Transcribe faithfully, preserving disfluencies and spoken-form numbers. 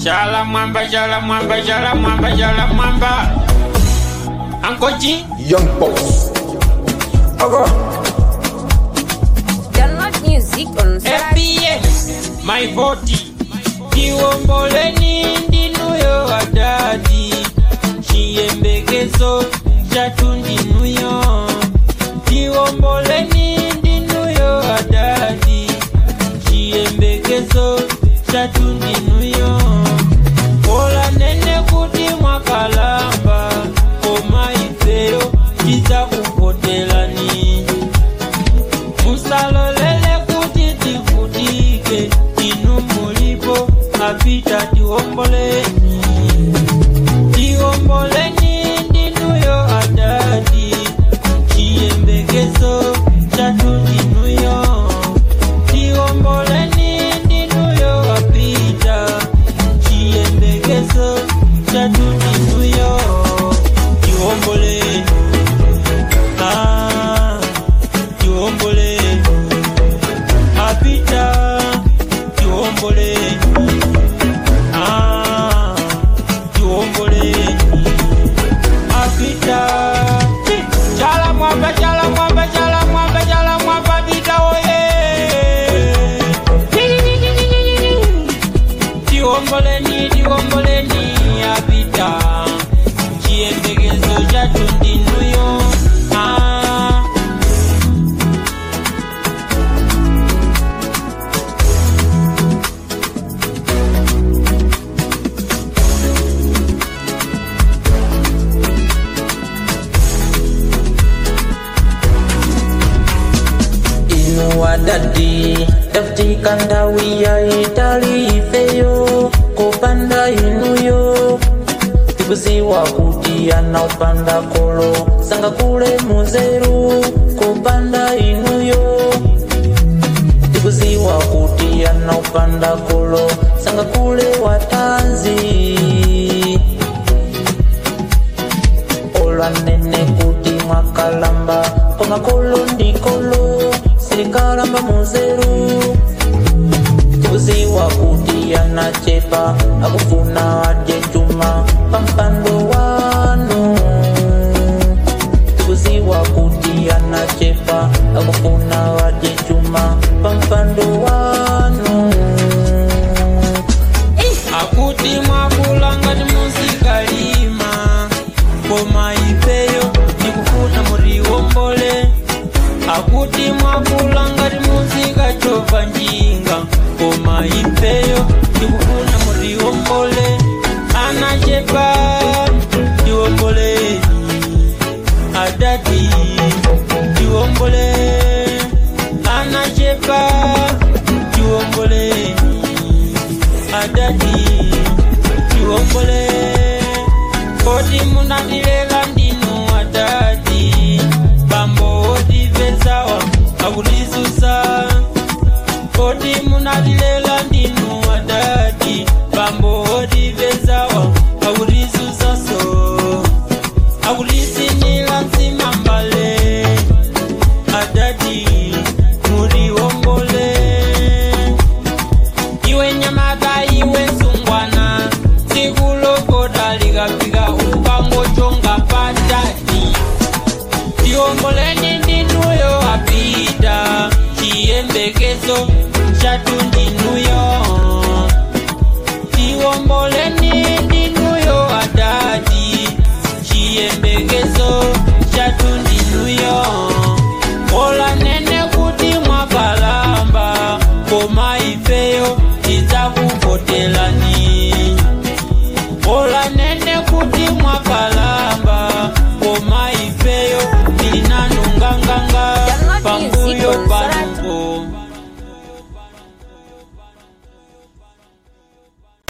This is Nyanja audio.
Shala mwamba, shala mwamba, shala mwamba, shala mwamba. Uncle G, Young Boss. Okay. Download music on F B S, my body. Kiwomboleni ndinuyo adadi. Chiyembekezo chatundi nuyo. Kiwomboleni ndinuyo adadi. Chiyembekezo chatundi nuyo. Ola nene kuti mwakalamba. Koma ifeyo chiza kupotelani. Musalolele kuti tikutike. Inu mulipo apita tiwomboleni. Tiwomboleni ndinuyo adadi. Chiyembekezo chatundi nuyo. Tiwomboleni ndinuyo apita. Chiyembekezo chatundi nuyo. Tiwomboleni. Ah, tiwomboleni. Apita. Tiwomboleni. Ah, tiwomboleni. Apita. Chala mwamba, chala mwamba, chala mwamba, chala mwamba, apita oye. Tiwomboleni, tiwomboleni, apita. Chiyembekezo chatundi nuyo. Ah. Wadadi dafti kandawiya itali ifeyo kopanda inuyo tikuziwa kuti anaupanda kolo sanga kule muzeru kopanda inuyo tikuziwa kuti anaupanda kolo sanga kule watanzi ola nene kuti mwakalamba koma kolo ndikolo sirikalamba muzeru tikuziwa kuti anachepa akufuna adye chuma pampando wanu tikuziwa kuti anachepa akufuna adye chuma pampando wanu Akuti mwabulanga ni muzikalima. Koma ifeyo nikufuna muriwombole. Akuti mwabulanga ni muzika chova njinga. Koma ifeyo nikufuna muriwombole. Anachepa tiwomboleni. Adadi tiwombole. Anachepa tiwomboleni. Adadi tiwombole. Kodi munandilela ndinu adadi. Bambo odi vezawa akulizusa. Kodi munandilela ndinu adadi. Bambo odi vezawa akulizusa so. Akulisinila nzima mbale. Adadi muri wombole. Iwe nyamata iwe sungwana. Sikulo daligapiga upango chonga patati. Tiwomboleni ndinuyo apita. Chiyembekezo chatundi nuyo. Tiwomboleni ndinuyo adadi. Chiyembekezo chatundi nuyo. Ola nene kuti mwakalamba. Koma ifeyo iza kupotelani.